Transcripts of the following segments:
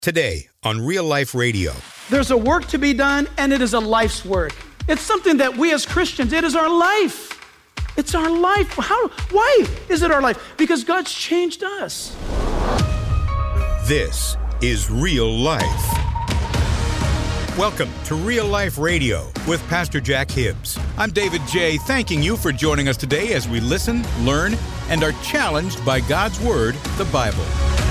Today on Real Life Radio. There's a work to be done, and it is a life's work. It's something that we as Christians, it is our life. It's our life. Why is it our life? Because God's changed us. This is Real Life. Welcome to Real Life Radio with Pastor Jack Hibbs. I'm David J., thanking you for joining us today as we listen, learn, and are challenged by God's Word, the Bible.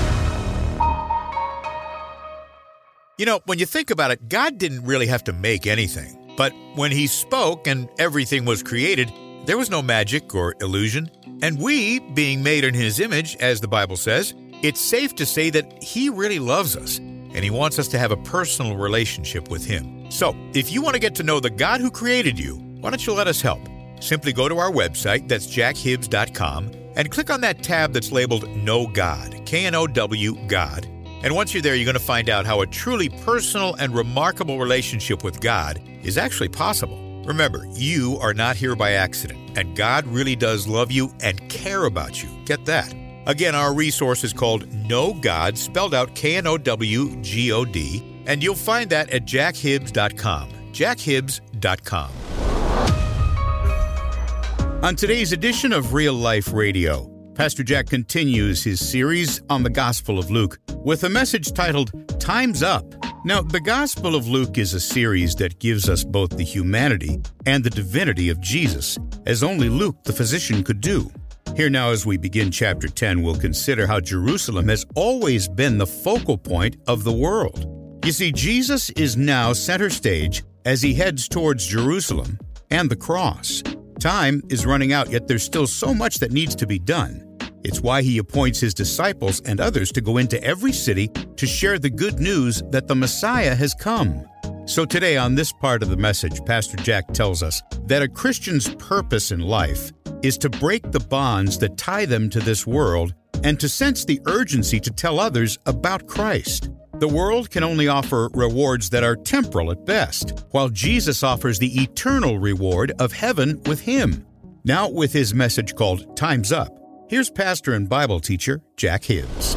You know, when you think about it, God didn't really have to make anything. But when He spoke and everything was created, there was no magic or illusion. And we, being made in His image, as the Bible says, it's safe to say that He really loves us, and He wants us to have a personal relationship with Him. So, if you want to get to know the God who created you, why don't you let us help? Simply go to our website, that's jackhibbs.com, and click on that tab that's labeled Know God, K-N-O-W, God. And once you're there, you're going to find out how a truly personal and remarkable relationship with God is actually possible. Remember, you are not here by accident, and God really does love you and care about you. Get that. Again, our resource is called Know God, spelled out K-N-O-W-G-O-D, and you'll find that at jackhibbs.com, jackhibbs.com. On today's edition of Real Life Radio, Pastor Jack continues his series on the Gospel of Luke with a message titled, Time's Up. Now, the Gospel of Luke is a series that gives us both the humanity and the divinity of Jesus, as only Luke, the physician, could do. Here now, as we begin chapter 10, we'll consider how Jerusalem has always been the focal point of the world. You see, Jesus is now center stage as He heads towards Jerusalem and the cross. Time is running out, yet there's still so much that needs to be done. It's why He appoints His disciples and others to go into every city to share the good news that the Messiah has come. So today on this part of the message, Pastor Jack tells us that a Christian's purpose in life is to break the bonds that tie them to this world and to sense the urgency to tell others about Christ. The world can only offer rewards that are temporal at best, while Jesus offers the eternal reward of heaven with Him. Now, with his message called Time's Up, here's pastor and Bible teacher Jack Hibbs.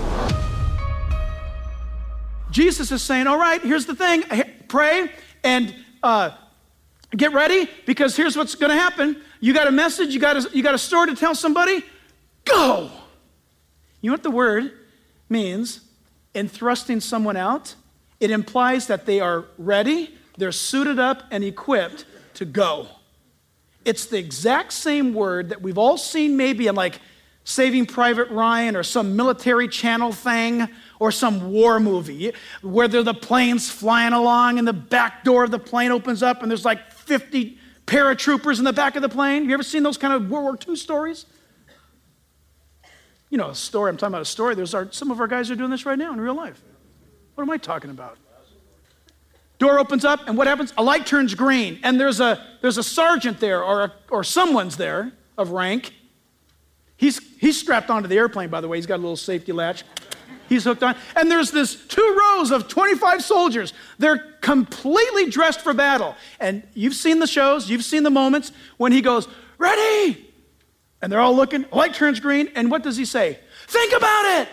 Jesus is saying, all right, here's the thing. Pray and get ready, because here's what's going to happen. You got a message, you got a story to tell somebody, go. You know what the word means in thrusting someone out? It implies that they are ready, they're suited up and equipped to go. It's the exact same word that we've all seen maybe in like Saving Private Ryan or some military channel thing or some war movie where the plane's flying along and the back door of the plane opens up and there's like 50 paratroopers in the back of the plane. You ever seen those kind of World War II stories? You know, a story, I'm talking about a story. Some of our guys are doing this right now in real life. What am I talking about? Door opens up and what happens? A light turns green and there's a sergeant there or someone's there of rank. He's strapped onto the airplane, by the way. He's got a little safety latch. He's hooked on. And there's this 2 rows of 25 soldiers. They're completely dressed for battle. And you've seen the shows, you've seen the moments when he goes, ready! And they're all looking, light turns green, and what does he say? Think about it!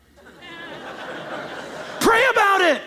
Pray about it!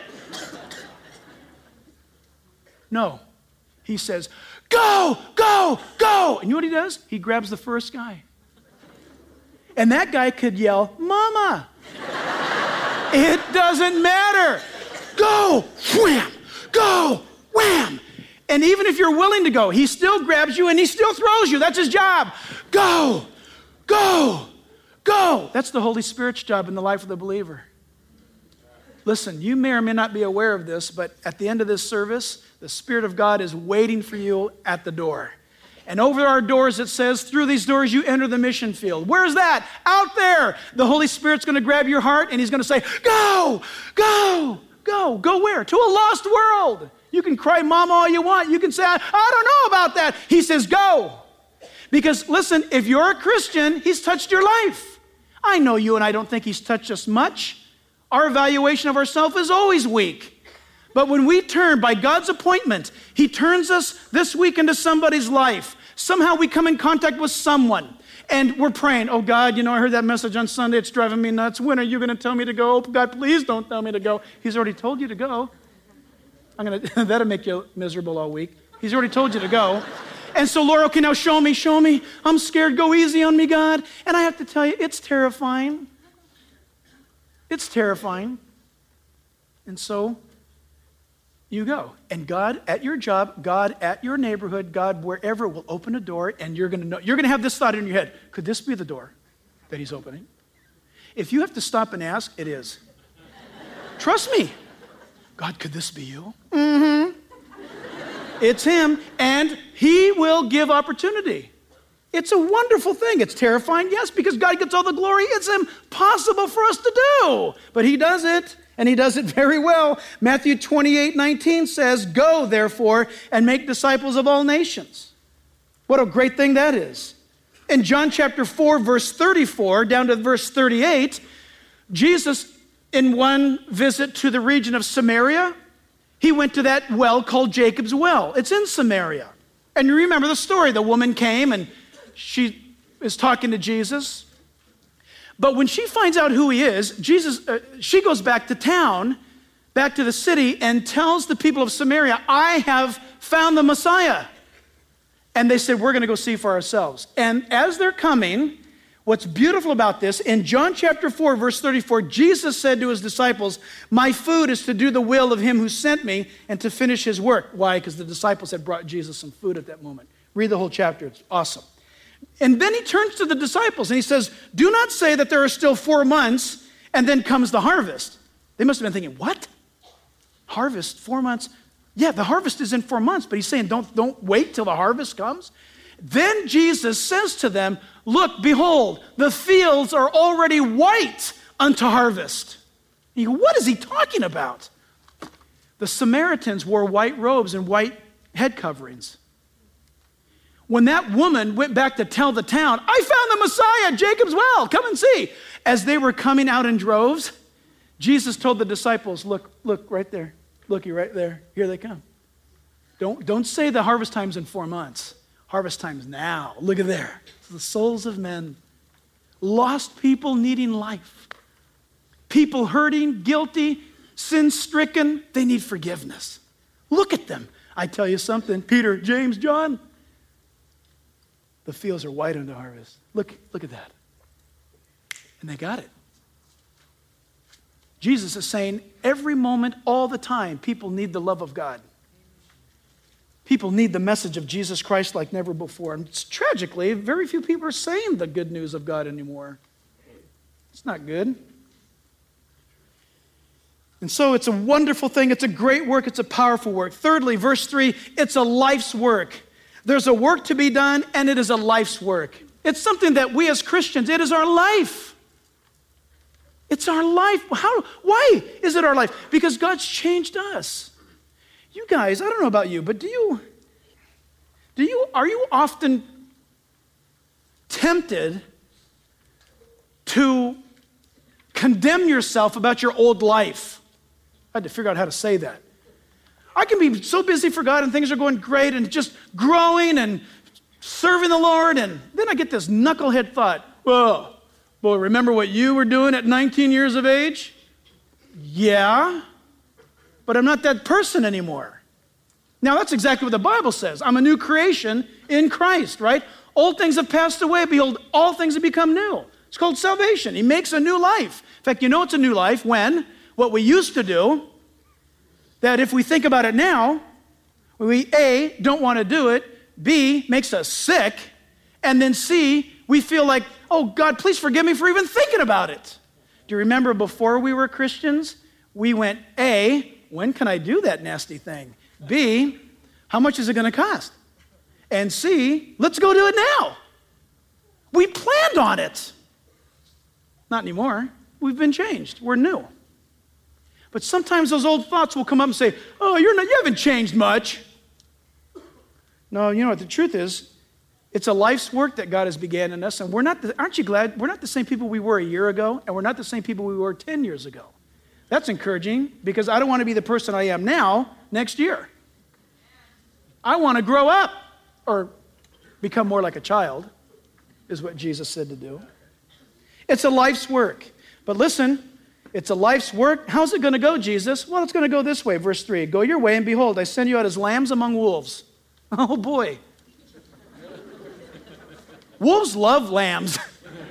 No. He says, go, go, go! And you know what he does? He grabs the first guy. And that guy could yell, Mama! It doesn't matter. Go, wham, go, wham. And even if you're willing to go, he still grabs you and he still throws you. That's his job. Go, go, go. That's the Holy Spirit's job in the life of the believer. Listen, you may or may not be aware of this, but at the end of this service, the Spirit of God is waiting for you at the door. And over our doors, it says, through these doors, you enter the mission field. Where's that? Out there. The Holy Spirit's going to grab your heart, and He's going to say, go, go, go. Go where? To a lost world. You can cry mama all you want. You can say, I don't know about that. He says, go. Because, listen, if you're a Christian, He's touched your life. I know you and I don't think He's touched us much. Our evaluation of ourselves is always weak. But when we turn, by God's appointment, He turns us this week into somebody's life. Somehow we come in contact with someone, And we're praying, oh God, I heard that message on Sunday. It's driving me nuts. When are you going to tell me to go? Oh, God, please don't tell me to go. He's already told you to go. That'll make you miserable all week. He's already told you to go. And so, Lord, okay, now show me. I'm scared. Go easy on me, God. And I have to tell you, it's terrifying. It's terrifying. And so you go. And God at your job, God at your neighborhood, God wherever will open a door, and you're going to have this thought in your head. Could this be the door that he's opening? If you have to stop and ask, it is. Trust me. God, could this be you? Mm-hmm. It's him, and he will give opportunity. It's a wonderful thing. It's terrifying, yes, because God gets all the glory. It's impossible for us to do, but he does it, and he does it very well. Matthew 28:19 says, go, therefore, and make disciples of all nations. What a great thing that is. In John chapter 4, verse 34, down to verse 38, Jesus, in one visit to the region of Samaria, he went to that well called Jacob's Well. It's in Samaria. And you remember the story. The woman came and she is talking to Jesus. But when she finds out who he is, she goes back to town, back to the city, and tells the people of Samaria, I have found the Messiah. And they said, we're going to go see for ourselves. And as they're coming, what's beautiful about this, in John chapter 4, verse 34, Jesus said to his disciples, my food is to do the will of him who sent me and to finish his work. Why? Because the disciples had brought Jesus some food at that moment. Read the whole chapter. It's awesome. And then he turns to the disciples and he says, do not say that there are still 4 months and then comes the harvest. They must have been thinking, what? Harvest, 4 months? Yeah, the harvest is in 4 months, but he's saying don't wait till the harvest comes. Then Jesus says to them, look, behold, the fields are already white unto harvest. And you go, what is he talking about? The Samaritans wore white robes and white head coverings. When that woman went back to tell the town, I found the Messiah, Jacob's Well, come and see. As they were coming out in droves, Jesus told the disciples, look right there. Looky right there. Here they come. Don't say the harvest time's in 4 months. Harvest time's now. Look at there. It's the souls of men. Lost people needing life. People hurting, guilty, sin-stricken. They need forgiveness. Look at them. I tell you something. Peter, James, John. The fields are white unto harvest. Look at that. And they got it. Jesus is saying every moment, all the time, people need the love of God. People need the message of Jesus Christ like never before. And tragically, very few people are saying the good news of God anymore. It's not good. And so it's a wonderful thing. It's a great work. It's a powerful work. Thirdly, verse 3, it's a life's work. There's a work to be done, and it is a life's work. It's something that we as Christians, it is our life. It's our life. Why is it our life? Because God's changed us. You guys, I don't know about you, but are you often tempted to condemn yourself about your old life? I had to figure out how to say that. I can be so busy for God and things are going great and just growing and serving the Lord, and then I get this knucklehead thought, whoa, boy, remember what you were doing at 19 years of age? Yeah, but I'm not that person anymore. Now, that's exactly what the Bible says. I'm a new creation in Christ, right? Old things have passed away. Behold, all things have become new. It's called salvation. He makes a new life. In fact, you know it's a new life when what we used to do, that if we think about it now, we A, don't want to do it, B, makes us sick, and then C, we feel like, oh, God, please forgive me for even thinking about it. Do you remember before we were Christians, we went, A, when can I do that nasty thing? B, how much is it going to cost? And C, let's go do it now. We planned on it. Not anymore. We've been changed. We're new. But sometimes those old thoughts will come up and say, oh, you haven't changed much. No, you know what the truth is? It's a life's work that God has began in us, and aren't you glad? We're not the same people we were a year ago, and we're not the same people we were 10 years ago. That's encouraging, because I don't want to be the person I am now next year. I want to grow up or become more like a child. is what Jesus said to do. It's a life's work. But listen, it's a life's work. How's it going to go, Jesus? Well, it's going to go this way. Verse 3, go your way, and behold, I send you out as lambs among wolves. Oh, boy. Wolves love lambs.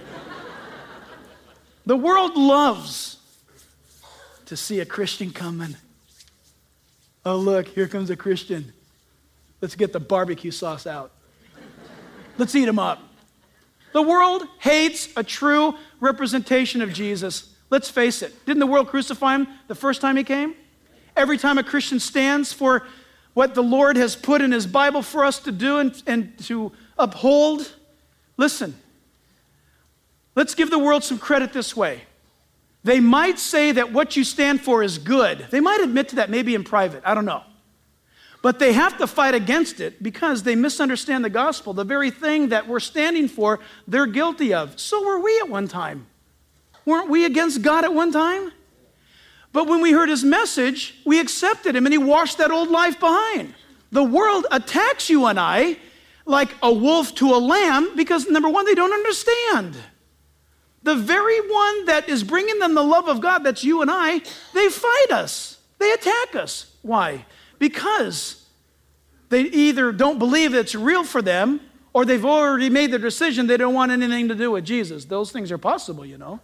The world loves to see a Christian coming. Oh, look, here comes a Christian. Let's get the barbecue sauce out. Let's eat him up. The world hates a true representation of Jesus. Let's face it. Didn't the world crucify him the first time he came? Every time a Christian stands for what the Lord has put in his Bible for us to do and to uphold, listen, let's give the world some credit this way. They might say that what you stand for is good. They might admit to that maybe in private. I don't know. But they have to fight against it because they misunderstand the gospel. The very thing that we're standing for, they're guilty of. So were we at one time. Weren't we against God at one time? But when we heard his message, we accepted him and he washed that old life behind. The world attacks you and I like a wolf to a lamb because, number one, they don't understand. The very one that is bringing them the love of God, that's you and I, they fight us. They attack us. Why? Because they either don't believe it's real for them or they've already made their decision they don't want anything to do with Jesus. Those things are possible, you know.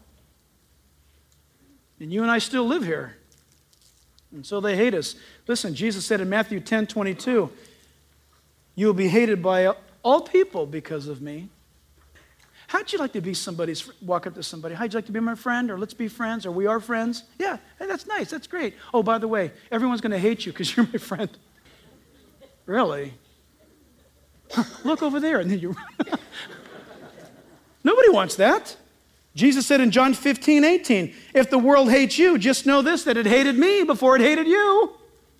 And you and I still live here. And so they hate us. Listen, Jesus said in Matthew 10:22, you will be hated by all people because of me. How'd you like to be walk up to somebody, how'd you like to be my friend, or let's be friends, or we are friends? Yeah, hey, that's nice, that's great. Oh, by the way, everyone's going to hate you because you're my friend. Really? Look over there, and then you Nobody wants that. Jesus said in John 15:18, if the world hates you, just know this, that it hated me before it hated you.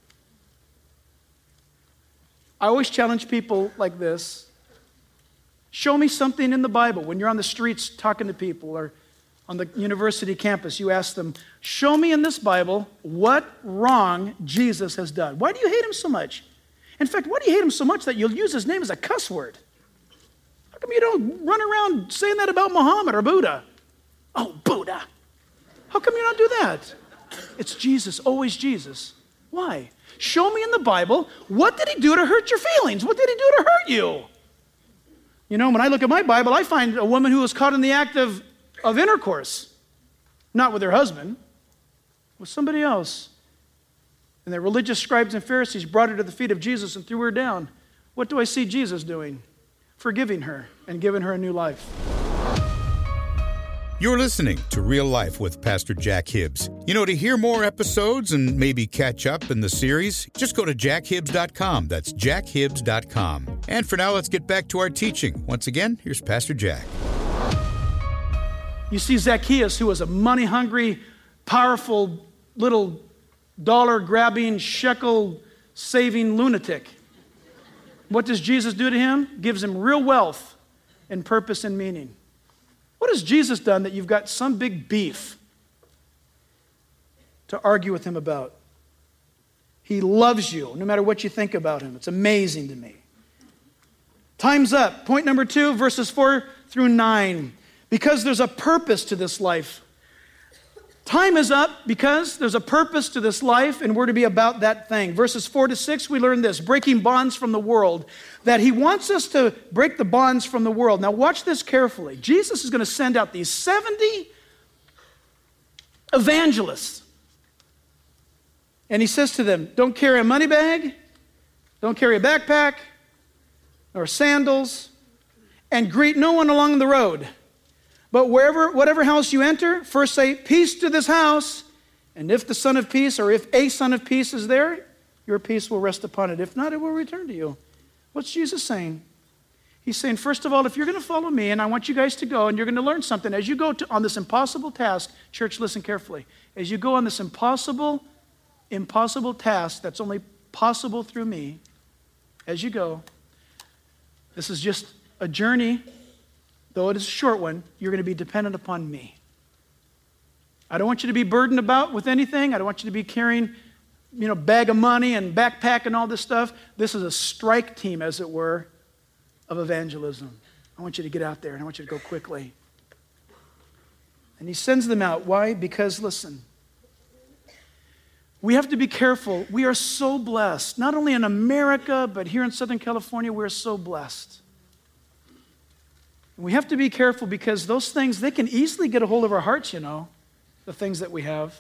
I always challenge people like this. Show me something in the Bible. When you're on the streets talking to people or on the university campus, you ask them, show me in this Bible what wrong Jesus has done. Why do you hate him so much? In fact, why do you hate him so much that you'll use his name as a cuss word? How come you don't run around saying that about Muhammad or Buddha? Oh, Buddha. How come you don't do that? It's Jesus, always Jesus. Why? Show me in the Bible, what did he do to hurt your feelings? What did he do to hurt you? You know, when I look at my Bible, I find a woman who was caught in the act of intercourse. Not with her husband, with somebody else. And the religious scribes and Pharisees brought her to the feet of Jesus and threw her down. What do I see Jesus doing? Forgiving her and giving her a new life. You're listening to Real Life with Pastor Jack Hibbs. You know, to hear more episodes and maybe catch up in the series, just go to jackhibbs.com. That's jackhibbs.com. And for now, let's get back to our teaching. Once again, here's Pastor Jack. You see Zacchaeus, who was a money-hungry, powerful, little dollar-grabbing, shekel-saving lunatic. What does Jesus do to him? Gives him real wealth and purpose and meaning. What has Jesus done that you've got some big beef to argue with him about? He loves you, no matter what you think about him. It's amazing to me. Time's up. Point number 2, verses 4 through 9. Because there's a purpose to this life. Time is up because there's a purpose to this life, and we're to be about that thing. Verses 4 to 6, we learn this, breaking bonds from the world, that he wants us to break the bonds from the world. Now watch this carefully. Jesus is going to send out these 70 evangelists. And he says to them, don't carry a money bag, don't carry a backpack, or sandals, and greet no one along the road. But whatever house you enter, first say, peace to this house. And if the Son of Peace, or if a Son of Peace is there, your peace will rest upon it. If not, it will return to you. What's Jesus saying? He's saying, first of all, if you're going to follow me, and I want you guys to go, and you're going to learn something, as you go on this impossible task, church, listen carefully. As you go on this impossible task that's only possible through me, as you go, this is just a journey. Though it is a short one, you're going to be dependent upon me. I don't want you to be burdened about with anything. I don't want you to be carrying, bag of money and backpack and all this stuff. This is a strike team, as it were, of evangelism. I want you to get out there, and I want you to go quickly. And he sends them out. Why? Because, listen, we have to be careful. We are so blessed. Not only in America, but here in Southern California, we're so blessed. And we have to be careful because those things, they can easily get a hold of our hearts, the things that we have.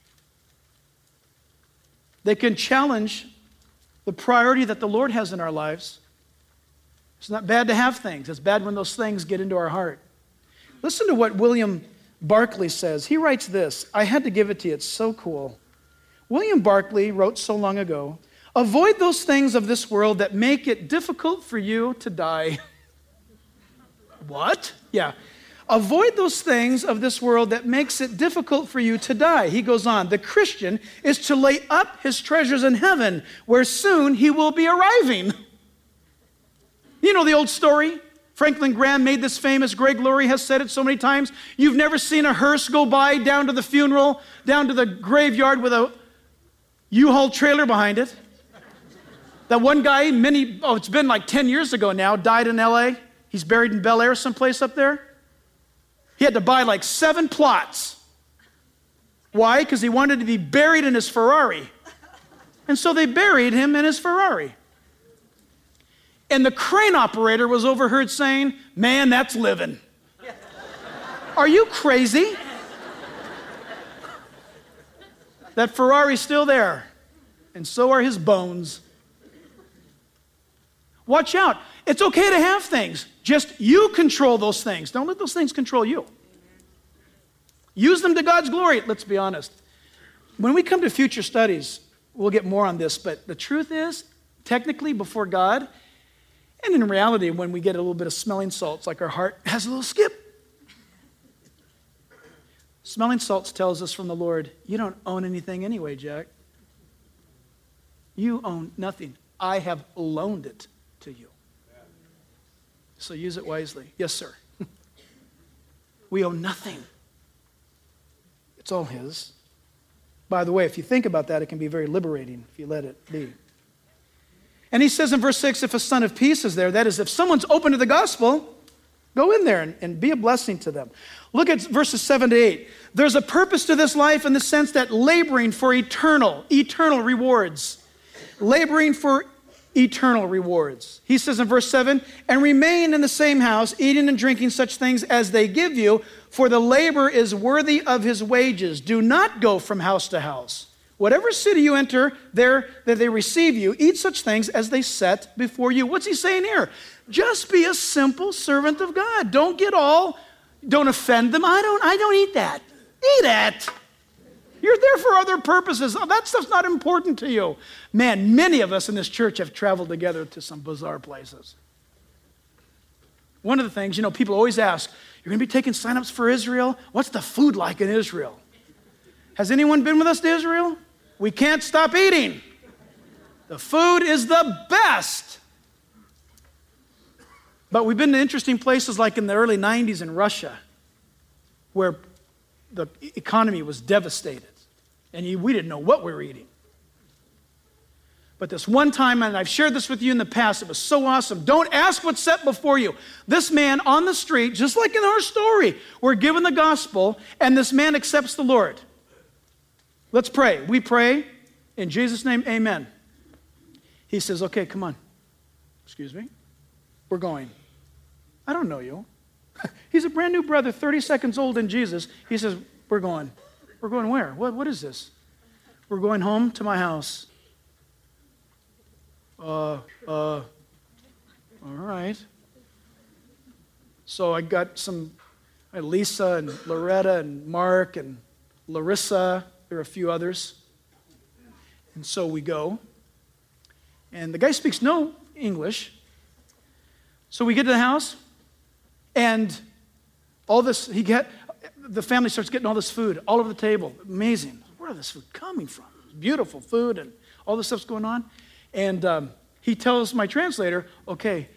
They can challenge the priority that the Lord has in our lives. It's not bad to have things. It's bad when those things get into our heart. Listen to what William Barclay says. He writes this. I had to give it to you. It's so cool. William Barclay wrote so long ago, avoid those things of this world that make it difficult for you to die. What? Yeah. Avoid those things of this world that makes it difficult for you to die. He goes on, the Christian is to lay up his treasures in heaven, where soon he will be arriving. You know the old story? Franklin Graham made this famous. Greg Laurie has said it so many times. You've never seen a hearse go by down to the funeral, down to the graveyard with a U-Haul trailer behind it. That one guy, it's been like 10 years ago now, died in L.A. He's buried in Bel Air someplace up there. He had to buy like 7 plots. Why? Because he wanted to be buried in his Ferrari. And so they buried him in his Ferrari. And the crane operator was overheard saying, man, that's living. Are you crazy? That Ferrari's still there. And so are his bones. Watch out. It's okay to have things. Just you control those things. Don't let those things control you. Use them to God's glory. Let's be honest. When we come to future studies, we'll get more on this, but the truth is, technically before God, and in reality, when we get a little bit of smelling salts, like our heart has a little skip. Smelling salts tells us from the Lord, you don't own anything anyway, Jack. You own nothing. I have loaned it to you. So use it wisely. Yes, sir. We owe nothing. It's all his. By the way, if you think about that, it can be very liberating if you let it be. And he says in verse 6, if a son of peace is there, that is, if someone's open to the gospel, go in there and be a blessing to them. Look at verses 7 to 8. There's a purpose to this life in the sense that laboring for eternal rewards. Laboring for eternal rewards. He says in verse 7, and remain in the same house, eating and drinking such things as they give you, for the labor is worthy of his wages. Do not go from house to house. Whatever city you enter, there that they receive you, eat such things as they set before you. What's he saying here? Just be a simple servant of God. Don't offend them. I don't eat that. Eat it. You're there for other purposes. Oh, that stuff's not important to you. Man, many of us in this church have traveled together to some bizarre places. One of the things, people always ask, you're going to be taking signups for Israel? What's the food like in Israel? Has anyone been with us to Israel? We can't stop eating. The food is the best. But we've been to interesting places like in the early 90s in Russia, where the economy was devastated, and we didn't know what we were eating. But this one time, and I've shared this with you in the past, it was so awesome. Don't ask what's set before you. This man on the street, just like in our story, we're given the gospel, and this man accepts the Lord. Let's pray. We pray in Jesus' name, amen. He says, okay, come on. Excuse me? We're going. I don't know you. He's a brand new brother, 30 seconds old in Jesus. He says, we're going. We're going where? What is this? We're going home to my house. All right. So I got Lisa and Loretta and Mark and Larissa. There are a few others. And so we go. And the guy speaks no English. So we get to the house, and the family starts getting all this food all over the table. Amazing. Where is this food coming from? Beautiful food, and all this stuff's going on. And he tells my translator, okay,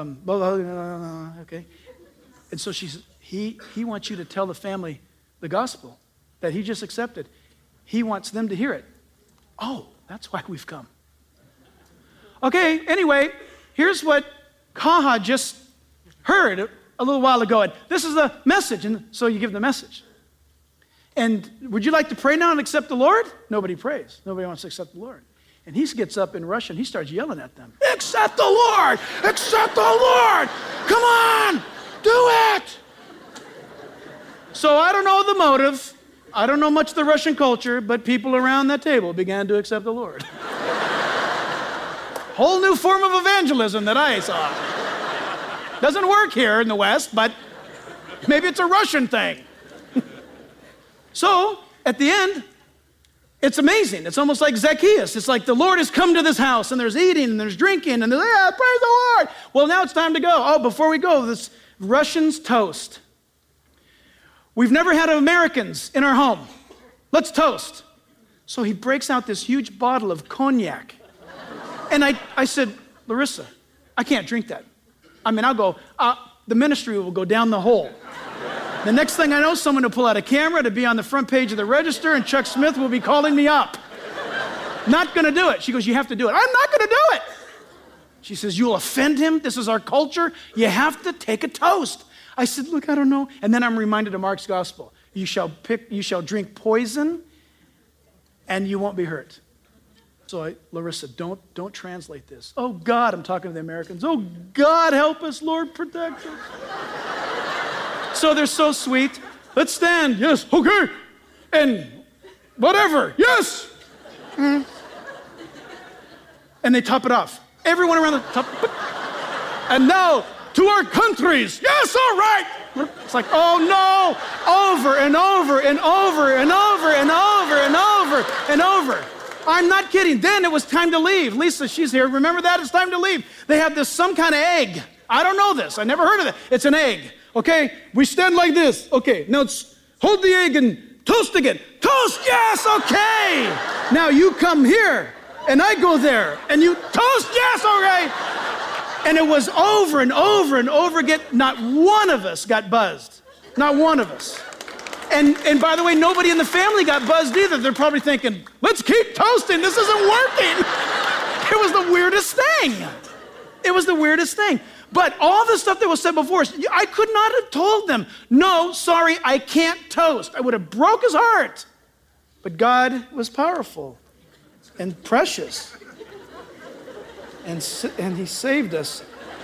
okay. And so he wants you to tell the family the gospel that he just accepted. He wants them to hear it. Oh, that's why we've come. Okay, anyway, here's what Kaha just heard a little while ago, and this is the message. And so you give the message. And would you like to pray now and accept the Lord? Nobody prays. Nobody wants to accept the Lord. And he gets up in Russian. He starts yelling at them. Accept the Lord! Accept the Lord! Come on! Do it! So I don't know the motive. I don't know much of the Russian culture, but people around that table began to accept the Lord. Whole new form of evangelism that I saw. Doesn't work here in the West, but maybe it's a Russian thing. So, at the end, it's amazing. It's almost like Zacchaeus. It's like the Lord has come to this house, and there's eating, and there's drinking, and there's, yeah, praise the Lord. Well, now it's time to go. Oh, before we go, this Russians toast. We've never had Americans in our home. Let's toast. So he breaks out this huge bottle of cognac. And I said, Larissa, I can't drink that. I mean, I'll go, the ministry will go down the hole. The next thing I know, someone will pull out a camera to be on the front page of the Register, and Chuck Smith will be calling me up. Not gonna do it. She goes, you have to do it. I'm not gonna do it. She says, you'll offend him. This is our culture. You have to take a toast. I said, look, I don't know. And then I'm reminded of Mark's gospel. You shall drink poison, and you won't be hurt. So Larissa, don't translate this. Oh God, I'm talking to the Americans. Oh God, help us, Lord, protect us. So they're so sweet. Let's stand. Yes, okay. And whatever. Yes. Mm. And they top it off. Everyone around the top. And now to our countries. Yes, all right. It's like, oh no. Over and over and over and over and over and over and over. I'm not kidding. Then it was time to leave. Lisa, she's here. Remember that? It's time to leave. They have this some kind of egg. I don't know this. I never heard of it. It's an egg. Okay, we stand like this. Okay, now hold the egg and toast again. Toast, yes, okay. Now you come here, and I go there, and you toast, yes, all right. And it was over and over and over again. Not one of us got buzzed. Not one of us. And by the way, nobody in the family got buzzed either. They're probably thinking, let's keep toasting. This isn't working. It was the weirdest thing. It was the weirdest thing. But all the stuff that was said before, I could not have told them, no, sorry, I can't toast. I would have broke his heart. But God was powerful and precious. And he saved us.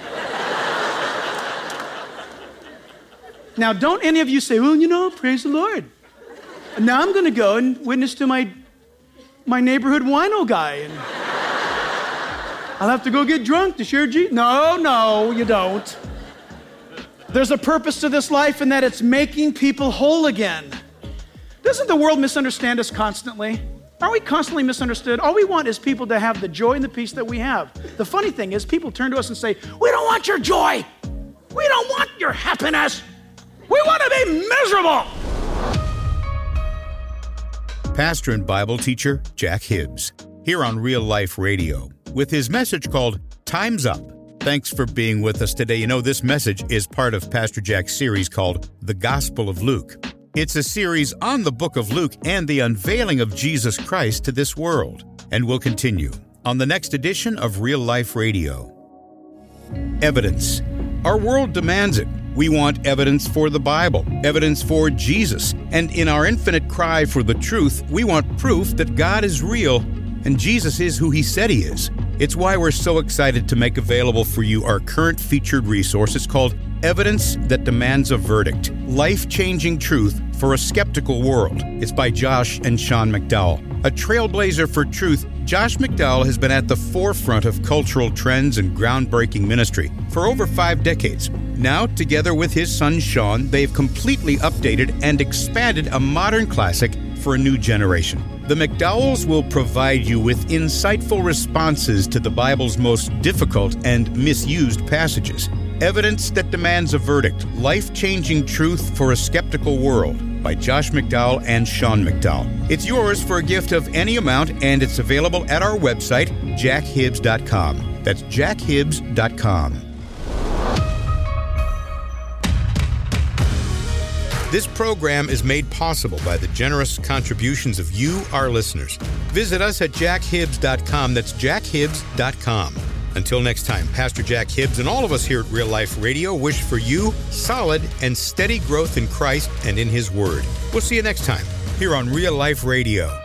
Now, don't any of you say, well, praise the Lord. And now I'm going to go and witness to my neighborhood wino guy. And I'll have to go get drunk to share Jesus. No, you don't. There's a purpose to this life, in that it's making people whole again. Doesn't the world misunderstand us constantly? Aren't we constantly misunderstood? All we want is people to have the joy and the peace that we have. The funny thing is, people turn to us and say, we don't want your joy. We don't want your happiness. We want to be miserable. Pastor and Bible teacher Jack Hibbs, here on Real Life Radio, with his message called Time's Up. Thanks for being with us today. You know, this message is part of Pastor Jack's series called The Gospel of Luke. It's a series on the book of Luke and the unveiling of Jesus Christ to this world. And we'll continue on the next edition of Real Life Radio. Evidence. Our world demands it. We want evidence for the Bible, evidence for Jesus. And in our infinite cry for the truth, we want proof that God is real and Jesus is who he said he is. It's why we're so excited to make available for you our current featured resource. It's called Evidence That Demands a Verdict, Life-Changing Truth for a Skeptical World. It's by Josh and Sean McDowell. A trailblazer for truth, Josh McDowell has been at the forefront of cultural trends and groundbreaking ministry for over 5 decades. Now, together with his son Sean, they've completely updated and expanded a modern classic for a new generation. The McDowells will provide you with insightful responses to the Bible's most difficult and misused passages. Evidence That Demands a Verdict, Life-Changing Truth for a Skeptical World by Josh McDowell and Sean McDowell. It's yours for a gift of any amount, and it's available at our website, jackhibbs.com. That's jackhibbs.com. This program is made possible by the generous contributions of you, our listeners. Visit us at jackhibbs.com. That's jackhibbs.com. Until next time, Pastor Jack Hibbs and all of us here at Real Life Radio wish for you solid and steady growth in Christ and in His Word. We'll see you next time here on Real Life Radio.